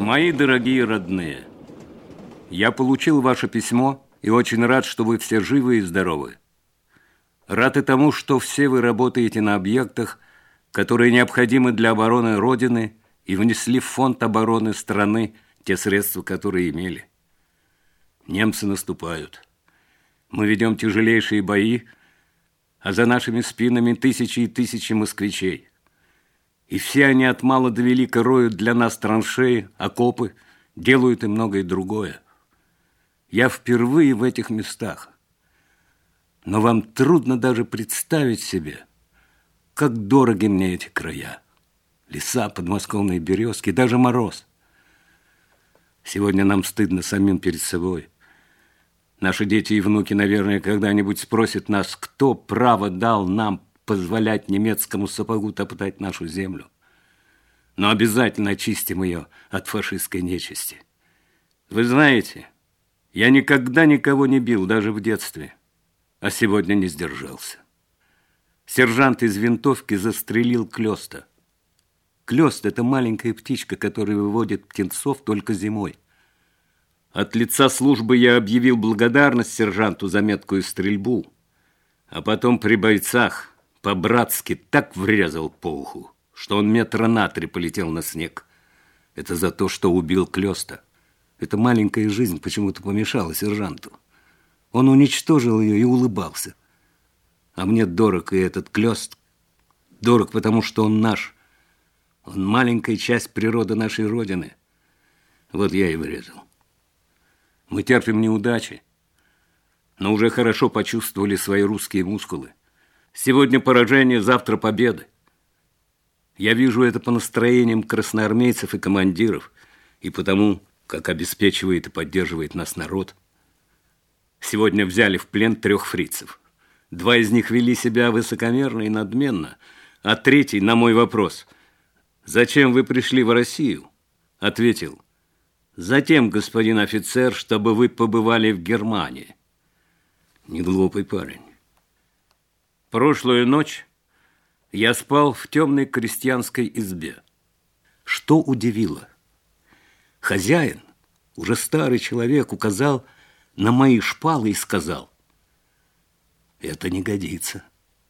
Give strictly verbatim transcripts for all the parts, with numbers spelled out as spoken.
Мои дорогие родные, я получил ваше письмо и очень рад, что вы все живы и здоровы. Рад и тому, что все вы работаете на объектах, которые необходимы для обороны Родины и внесли в фонд обороны страны те средства, которые имели. Немцы наступают. Мы ведем тяжелейшие бои, а за нашими спинами тысячи и тысячи москвичей. И все они от мала до велика роют для нас траншеи, окопы, делают и многое другое. Я впервые в этих местах. Но вам трудно даже представить себе, как дороги мне эти края. Леса, подмосковные березки, даже мороз. Сегодня нам стыдно самим перед собой. Наши дети и внуки, наверное, когда-нибудь спросят нас, кто право дал нам позволять немецкому сапогу топтать нашу землю. Но обязательно очистим ее от фашистской нечисти. Вы знаете, я никогда никого не бил, даже в детстве, а сегодня не сдержался. Сержант из винтовки застрелил клёста. Клёст – это маленькая птичка, которая выводит птенцов только зимой. От лица службы я объявил благодарность сержанту за меткую стрельбу, а потом при бойцах по-братски так врезал по уху, что он метра на три полетел на снег. Это за то, что убил клёста. Эта маленькая жизнь почему-то помешала сержанту. Он уничтожил ее и улыбался. А мне дорог и этот клёст. Дорог, потому что он наш. Он маленькая часть природы нашей Родины. Вот я и врезал. Мы терпим неудачи, но уже хорошо почувствовали свои русские мускулы. Сегодня поражение, завтра победы. Я вижу это по настроениям красноармейцев и командиров, и потому, как обеспечивает и поддерживает нас народ. Сегодня взяли в плен трех фрицев. Два из них вели себя высокомерно и надменно, а третий на мой вопрос: «Зачем вы пришли в Россию?» ответил: «Затем, господин офицер, чтобы вы побывали в Германии». Неглупый парень. Прошлую ночь я спал в темной крестьянской избе. Что удивило? Хозяин, уже старый человек, указал на мои шпалы и сказал: «Это не годится.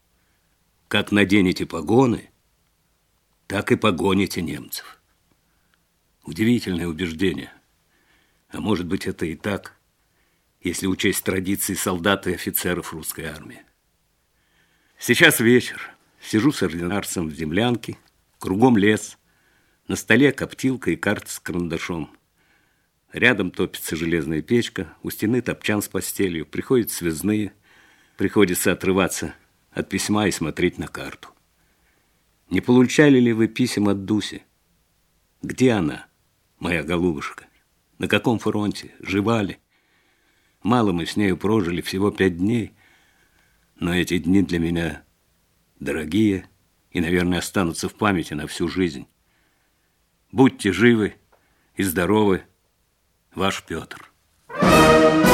Как наденете погоны, так и погоните немцев». Удивительное убеждение. А может быть, это и так, если учесть традиции солдат и офицеров русской армии. Сейчас вечер. Сижу с ординарцем в землянке, кругом лес. На столе коптилка и карта с карандашом. Рядом топится железная печка, у стены топчан с постелью. Приходят связные. Приходится отрываться от письма и смотреть на карту. Не получали ли вы писем от Дуси? Где она, моя голубушка? На каком фронте? Жива ли? Мало мы с нею прожили, всего пять дней. Но эти дни для меня дорогие и, наверное, останутся в памяти на всю жизнь. Будьте живы и здоровы, ваш Петр.